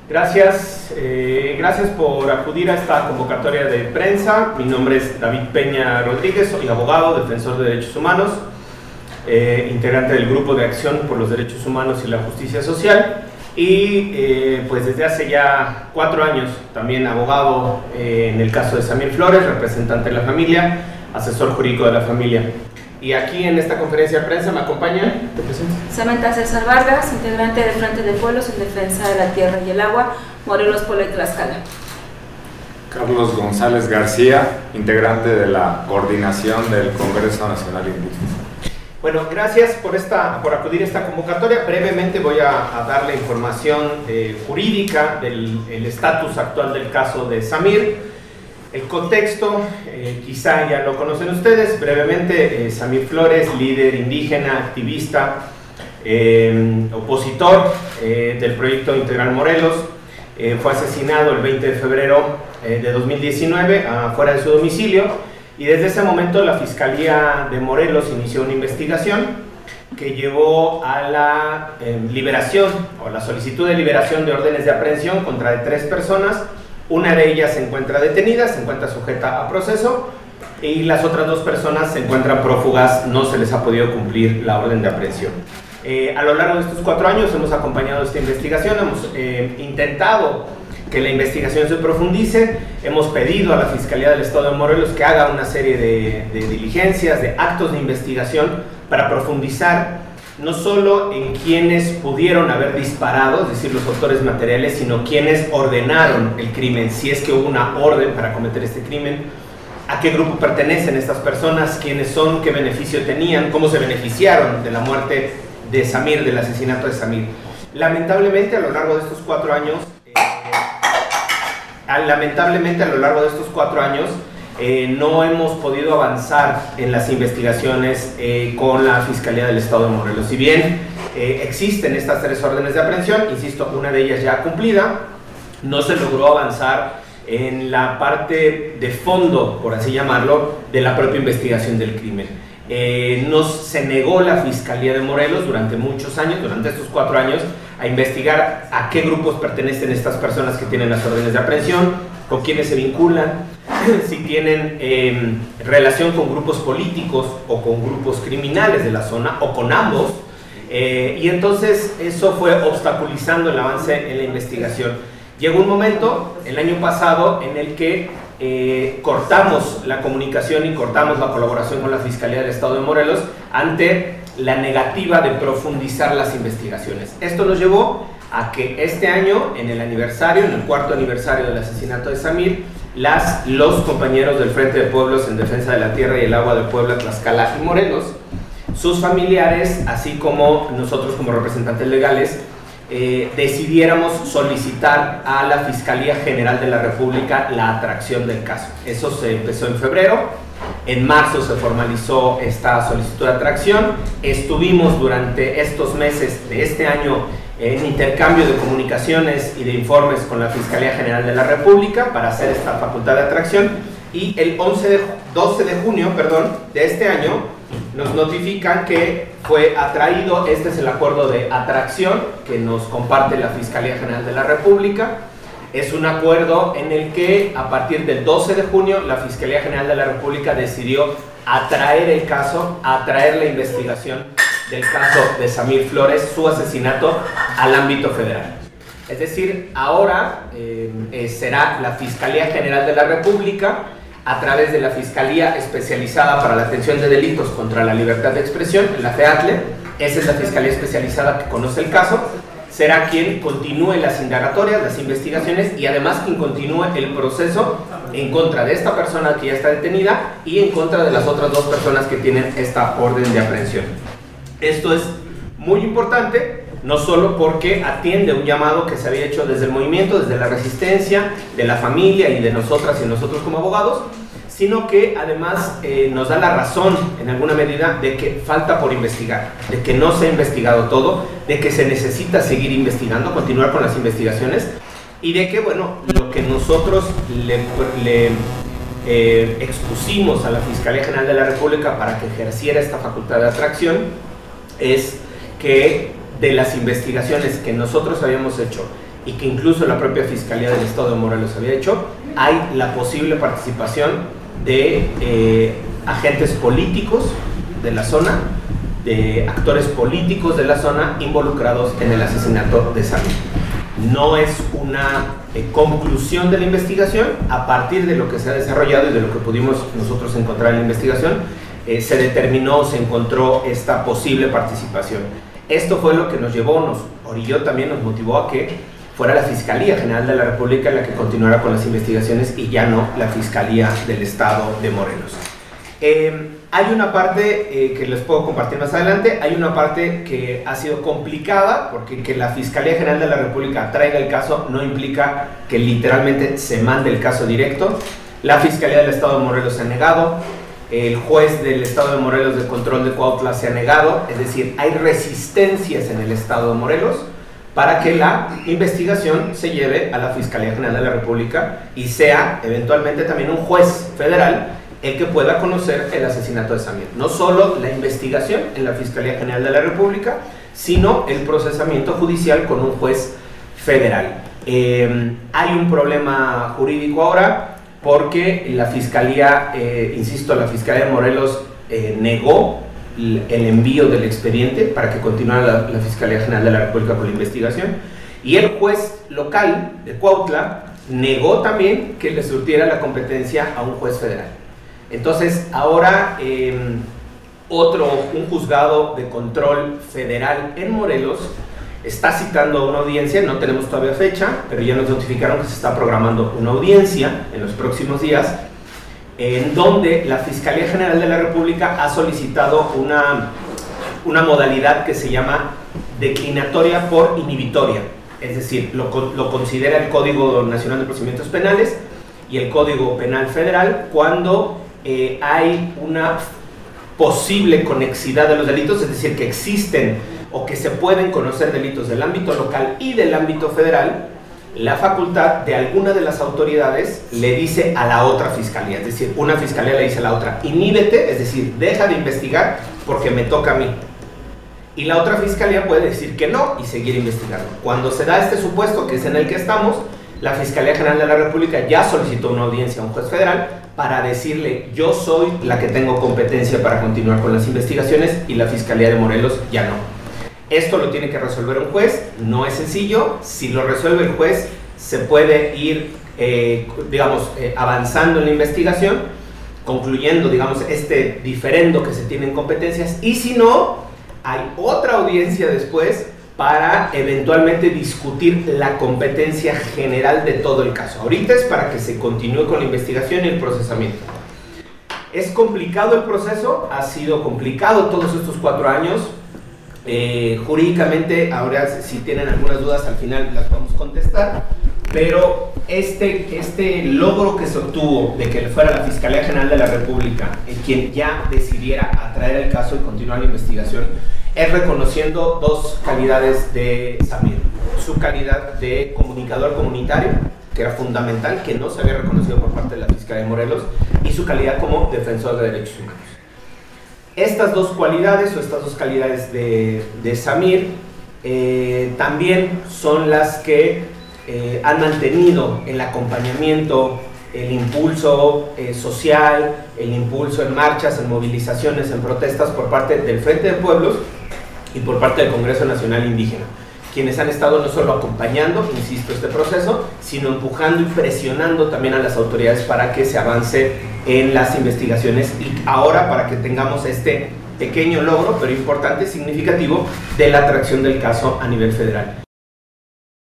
Gracias, gracias por acudir a esta convocatoria de prensa. Mi nombre es David Peña Rodríguez, soy abogado, defensor de derechos humanos, integrante del Grupo de Acción por los Derechos Humanos y la Justicia Social y pues desde hace ya 4 años también abogado en el caso de Samir Flores, representante de la familia, asesor jurídico de la familia. Y aquí en esta conferencia de prensa me acompaña, te presento. Samantha César Vargas, integrante del Frente de Pueblos en Defensa de la Tierra y el Agua, Morelos, Puebla y Tlaxcala. Carlos González García, integrante de la coordinación del Congreso Nacional Indígena. Bueno, gracias por acudir a esta convocatoria. Brevemente voy a dar la información jurídica del estatus actual del caso de Samir. El contexto, quizá ya lo conocen ustedes, brevemente, Samir Flores, líder indígena, activista, opositor del Proyecto Integral Morelos, fue asesinado el 20 de febrero de 2019 fuera de su domicilio y desde ese momento la Fiscalía de Morelos inició una investigación que llevó a la liberación o la solicitud de liberación de órdenes de aprehensión contra 3 personas. Una de ellas se encuentra detenida, se encuentra sujeta a proceso y las otras 2 personas se encuentran prófugas, no se les ha podido cumplir la orden de aprehensión. A lo largo de estos 4 años hemos acompañado esta investigación, hemos intentado que la investigación se profundice, hemos pedido a la Fiscalía del Estado de Morelos que haga una serie de diligencias, de actos de investigación para profundizar no solo en quienes pudieron haber disparado, es decir, los autores materiales, sino quienes ordenaron el crimen, si es que hubo una orden para cometer este crimen, a qué grupo pertenecen estas personas, quiénes son, qué beneficio tenían, cómo se beneficiaron de la muerte de Samir, del asesinato de Samir. Lamentablemente, a lo largo de estos 4 años, no hemos podido avanzar en las investigaciones con la Fiscalía del Estado de Morelos. Si bien existen estas 3 órdenes de aprehensión, insisto, una de ellas ya cumplida, no se logró avanzar en la parte de fondo, por así llamarlo, de la propia investigación del crimen. Se negó la Fiscalía de Morelos durante muchos años, durante estos 4 años, a investigar a qué grupos pertenecen estas personas que tienen las órdenes de aprehensión, con quiénes se vinculan, si tienen relación con grupos políticos o con grupos criminales de la zona o con ambos, y entonces eso fue obstaculizando el avance en la investigación. Llegó un momento, el año pasado, en el que cortamos la comunicación y cortamos la colaboración con la Fiscalía del Estado de Morelos ante la negativa de profundizar las investigaciones. Esto nos llevó a que este año, en el aniversario, en el 4º aniversario del asesinato de Samir, los compañeros del Frente de Pueblos en Defensa de la Tierra y el Agua de Puebla, Tlaxcala y Morelos, sus familiares, así como nosotros como representantes legales, decidiéramos solicitar a la Fiscalía General de la República la atracción del caso. Eso se empezó en febrero. En marzo se formalizó esta solicitud de atracción. Estuvimos durante estos meses de este año en intercambio de comunicaciones y de informes con la Fiscalía General de la República para hacer esta facultad de atracción y el 12 de junio de este año nos notifican que fue atraído. Este es el acuerdo de atracción que nos comparte la Fiscalía General de la República. Es un acuerdo en el que a partir del 12 de junio la Fiscalía General de la República decidió atraer el caso, atraer la investigación del caso de Samir Flores, su asesinato, al ámbito federal. Es decir, ahora será la Fiscalía General de la República, a través de la Fiscalía Especializada para la Atención de Delitos contra la Libertad de Expresión, la FEATLE, esa es la Fiscalía Especializada que conoce el caso, será quien continúe las indagatorias, las investigaciones y además quien continúe el proceso en contra de esta persona que ya está detenida y en contra de las otras 2 personas que tienen esta orden de aprehensión. Esto es muy importante, no solo porque atiende un llamado que se había hecho desde el movimiento, desde la resistencia, de la familia y de nosotras y nosotros como abogados, sino que además nos da la razón en alguna medida de que falta por investigar, de que no se ha investigado todo, de que se necesita seguir investigando, continuar con las investigaciones y de que, bueno, lo que nosotros le expusimos a la Fiscalía General de la República para que ejerciera esta facultad de atracción es que de las investigaciones que nosotros habíamos hecho y que incluso la propia Fiscalía del Estado de Morelos había hecho, hay la posible participación de agentes políticos de la zona, de actores políticos de la zona involucrados en el asesinato de Samir. No es una conclusión de la investigación. A partir de lo que se ha desarrollado y de lo que pudimos nosotros encontrar en la investigación, se determinó, se encontró esta posible participación. Esto fue lo que nos llevó, nos orilló también, nos motivó a que fuera la Fiscalía General de la República la que continuara con las investigaciones y ya no la Fiscalía del Estado de Morelos. Hay una parte que les puedo compartir más adelante. Hay una parte que ha sido complicada, porque que la Fiscalía General de la República traiga el caso no implica que literalmente se mande el caso directo. La Fiscalía del Estado de Morelos se ha negado, el juez del Estado de Morelos de control de Cuautla se ha negado, es decir, hay resistencias en el Estado de Morelos para que la investigación se lleve a la Fiscalía General de la República y sea eventualmente también un juez federal el que pueda conocer el asesinato de Samir. No solo la investigación en la Fiscalía General de la República, sino el procesamiento judicial con un juez federal. Hay un problema jurídico ahora porque la Fiscalía, insisto, la Fiscalía de Morelos negó el envío del expediente para que continuara la Fiscalía General de la República con la investigación, y el juez local de Cuautla negó también que le surtiera la competencia a un juez federal. Entonces ahora un juzgado de control federal en Morelos está citando una audiencia. No tenemos todavía fecha, pero ya nos notificaron que se está programando una audiencia en los próximos días, en donde la Fiscalía General de la República ha solicitado una modalidad que se llama declinatoria por inhibitoria, es decir, lo considera el Código Nacional de Procedimientos Penales y el Código Penal Federal cuando hay una posible conexidad de los delitos, es decir, que existen o que se pueden conocer delitos del ámbito local y del ámbito federal. La facultad de alguna de las autoridades le dice a la otra fiscalía, es decir, una fiscalía le dice a la otra, inhíbete, es decir, deja de investigar porque me toca a mí. Y la otra fiscalía puede decir que no y seguir investigando. Cuando se da este supuesto, que es en el que estamos, la Fiscalía General de la República ya solicitó una audiencia a un juez federal para decirle, yo soy la que tengo competencia para continuar con las investigaciones, y la Fiscalía de Morelos ya no. Esto lo tiene que resolver un juez, no es sencillo. Si lo resuelve el juez, se puede ir, avanzando en la investigación, concluyendo, digamos, este diferendo que se tiene en competencias, y si no, hay otra audiencia después para eventualmente discutir la competencia general de todo el caso. Ahorita es para que se continúe con la investigación y el procesamiento. Es complicado el proceso, ha sido complicado todos estos 4 años. Jurídicamente, ahora si tienen algunas dudas al final las podemos contestar, pero este logro que se obtuvo de que fuera la Fiscalía General de la República quien ya decidiera atraer el caso y continuar la investigación, es reconociendo dos calidades de Samir: su calidad de comunicador comunitario, que era fundamental, que no se había reconocido por parte de la Fiscalía de Morelos, y su calidad como defensor de derechos humanos. Estas dos cualidades, o estas dos calidades de Samir, también son las que han mantenido el acompañamiento, el impulso social, el impulso en marchas, en movilizaciones, en protestas por parte del Frente de Pueblos y por parte del Congreso Nacional Indígena, quienes han estado no solo acompañando, insisto, este proceso, sino empujando y presionando también a las autoridades para que se avance en las investigaciones, y ahora para que tengamos este pequeño logro, pero importante, significativo, de la atracción del caso a nivel federal.